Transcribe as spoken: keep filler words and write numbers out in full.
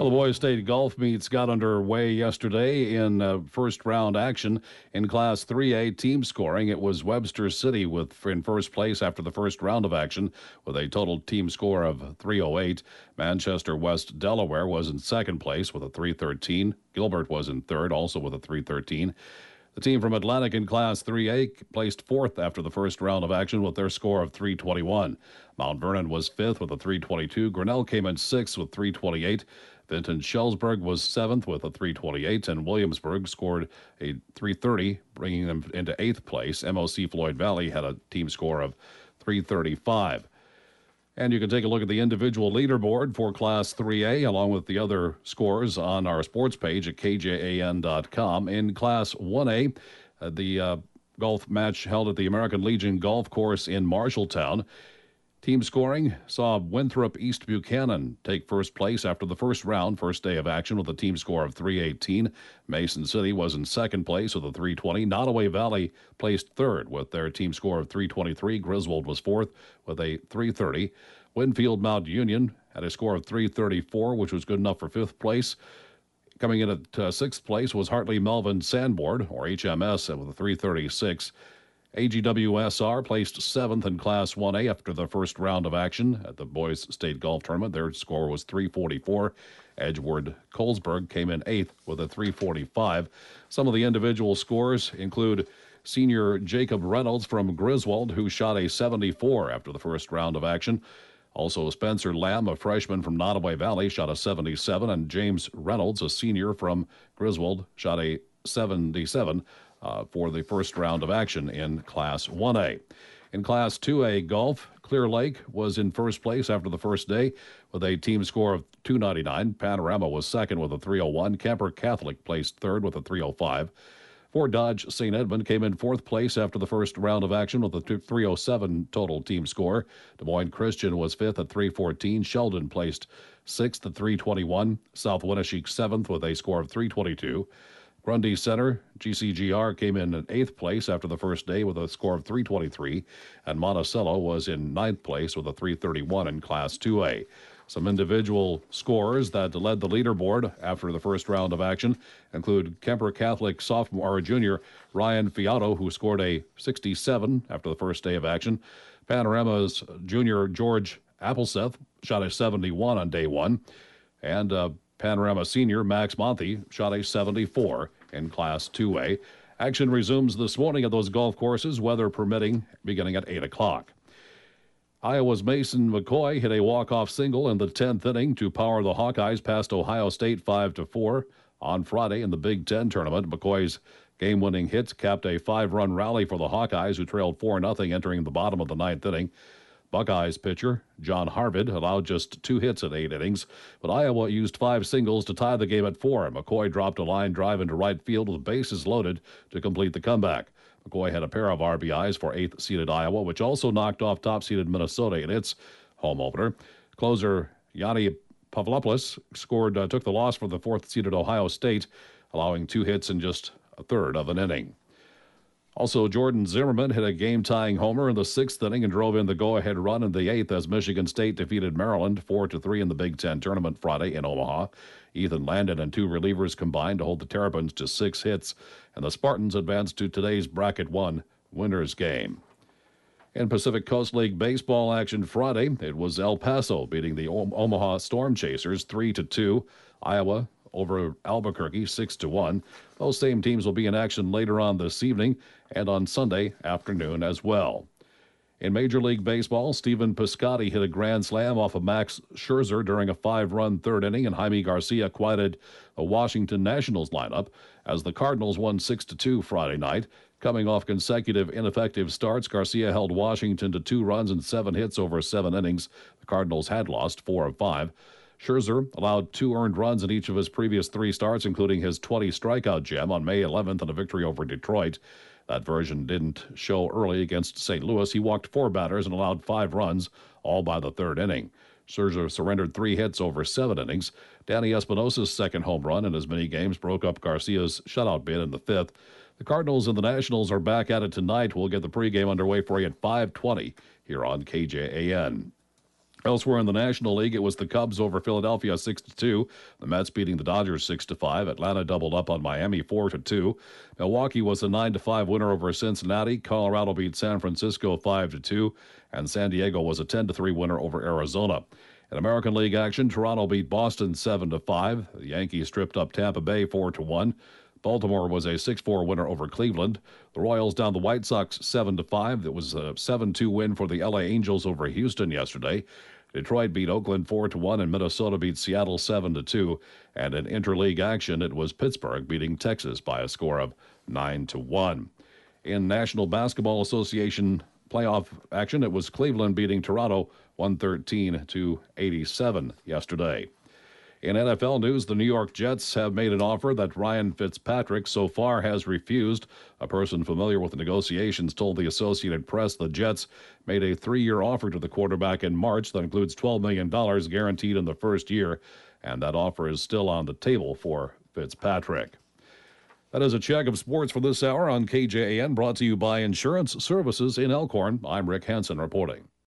Well, the Boys State Golf Meets got underway yesterday in uh, first round action in Class three A team scoring. It was Webster City with in first place after the first round of action with a total team score of three oh eight. Manchester West Delaware was in second place with a three thirteen. Gilbert was in third, also with a three thirteen. The team from Atlantic in Class three A placed fourth after the first round of action with their score of three twenty-one. Mount Vernon was fifth with a three twenty-two. Grinnell came in sixth with three twenty-eight. Vinton Shellsburg was seventh with a three twenty-eight, and Williamsburg scored a three thirty, bringing them into eighth place. M O C Floyd Valley had a team score of three thirty-five. And you can take a look at the individual leaderboard for Class three A, along with the other scores on our sports page at K J A N dot com. In Class one A, uh, the uh, golf match held at the American Legion Golf Course in Marshalltown. Team scoring saw Winthrop East Buchanan take first place after the first round, first day of action, with a team score of three eighteen. Mason City was in second place with a three twenty. Nottoway Valley placed third with their team score of three twenty-three. Griswold was fourth with a three thirty. Winfield Mount Union had a score of three thirty-four, which was good enough for fifth place. Coming in at uh, sixth place was Hartley Melvin Sandboard, or H M S, with a three thirty-six. A G W S R placed seventh in Class one A after the first round of action at the Boys State Golf Tournament. Their score was three forty-four. Edgewood Colesburg came in eighth with a three forty-five. Some of the individual scores include senior Jacob Reynolds from Griswold, who shot a seventy-four after the first round of action. Also, Spencer Lamb, a freshman from Nottoway Valley, shot a seventy-seven, and James Reynolds, a senior from Griswold, shot a seventy-seven. Uh, for the first round of action in Class one A. In Class two A golf, Clear Lake was in first place after the first day with a team score of two ninety-nine. Panorama was second with a three oh one. Kemper Catholic placed third with a three oh five. Fort Dodge Saint Edmund came in fourth place after the first round of action with a three oh seven total team score. Des Moines Christian was fifth at three fourteen. Sheldon placed sixth at three twenty-one. South Winneshiek seventh with a score of three twenty-two. Grundy Center, G C G R, came in in eighth place after the first day with a score of three twenty-three, and Monticello was in ninth place with a three thirty-one in Class two A. Some individual scores that led the leaderboard after the first round of action include Kemper Catholic sophomore or junior Ryan Fiato, who scored a sixty-seven after the first day of action. Panorama's junior George Appleseth shot a seventy-one on day one, and uh, Panorama senior Max Monty shot a seventy-four in Class two A. Action resumes this morning at those golf courses, weather permitting, beginning at eight o'clock. Iowa's Mason McCoy hit a walk-off single in the tenth inning to power the Hawkeyes past Ohio State five to four. On Friday in the Big Ten tournament, McCoy's game-winning hits capped a five-run rally for the Hawkeyes, who trailed four nothing entering the bottom of the ninth inning. Buckeyes pitcher John Harvid allowed just two hits in eight innings, but Iowa used five singles to tie the game at four. McCoy dropped a line drive into right field with bases loaded to complete the comeback. McCoy had a pair of R B Is for eighth-seeded Iowa, which also knocked off top-seeded Minnesota in its home opener. Closer Yanni Pavlopoulos scored, uh, took the loss for the fourth-seeded Ohio State, allowing two hits in just a third of an inning. Also, Jordan Zimmerman hit a game-tying homer in the sixth inning and drove in the go-ahead run in the eighth as Michigan State defeated Maryland four to three in the Big Ten tournament Friday in Omaha. Ethan Landon and two relievers combined to hold the Terrapins to six hits, and the Spartans advanced to today's Bracket one winners game. In Pacific Coast League baseball action Friday, it was El Paso beating the Omaha Storm Chasers three to two. Iowa over Albuquerque six to one. Those same teams will be in action later on this evening and on Sunday afternoon as well. In Major League Baseball, Stephen Piscotty hit a grand slam off of Max Scherzer during a five-run third inning, and Jaime Garcia quieted the Washington Nationals lineup as the Cardinals won six to two Friday night. Coming off consecutive ineffective starts, Garcia held Washington to two runs and seven hits over seven innings. The Cardinals had lost four of five. Scherzer allowed two earned runs in each of his previous three starts, including his twenty strikeout gem on May eleventh in a victory over Detroit. That version didn't show early against Saint Louis. He walked four batters and allowed five runs, all by the third inning. Scherzer surrendered three hits over seven innings. Danny Espinosa's second home run in as many games broke up Garcia's shutout bid in the fifth. The Cardinals and the Nationals are back at it tonight. We'll get the pregame underway for you at five twenty here on K J A N. Elsewhere in the National League, it was the Cubs over Philadelphia six to two. The Mets beating the Dodgers six to five. Atlanta doubled up on Miami four to two. Milwaukee was a nine to five winner over Cincinnati. Colorado beat San Francisco five to two. And San Diego was a ten to three winner over Arizona. In American League action, Toronto beat Boston seven to five. The Yankees stripped up Tampa Bay four to one. Baltimore was a six four winner over Cleveland. The Royals down the White Sox seven to five. It was a seven two win for the L A Angels over Houston yesterday. Detroit beat Oakland four to one, and Minnesota beat Seattle seven to two. And in interleague action, it was Pittsburgh beating Texas by a score of nine to one. In National Basketball Association playoff action, it was Cleveland beating Toronto one thirteen to eighty-seven yesterday. In N F L news, the New York Jets have made an offer that Ryan Fitzpatrick so far has refused. A person familiar with the negotiations told the Associated Press the Jets made a three-year offer to the quarterback in March that includes twelve million dollars guaranteed in the first year, and that offer is still on the table for Fitzpatrick. That is a check of sports for this hour on K J A N, brought to you by Insurance Services in Elkhorn. I'm Rick Hansen reporting.